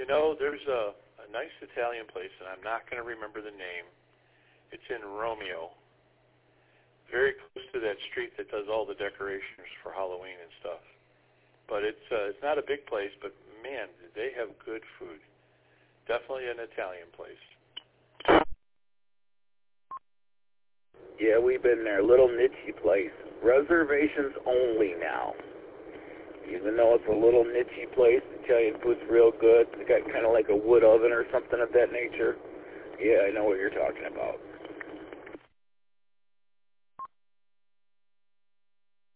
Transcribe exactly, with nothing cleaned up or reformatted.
You know, there's a, a nice Italian place, and I'm not going to remember the name. It's in Romeo, very close to that street that does all the decorations for Halloween and stuff. But it's uh, it's not a big place, but man, they have good food. Definitely an Italian place. Yeah, we've been there. Little niche place. Reservations only now. Even though it's a little niche place, Italian food's real good. It's got kind of like a wood oven or something of that nature. Yeah, I know what you're talking about.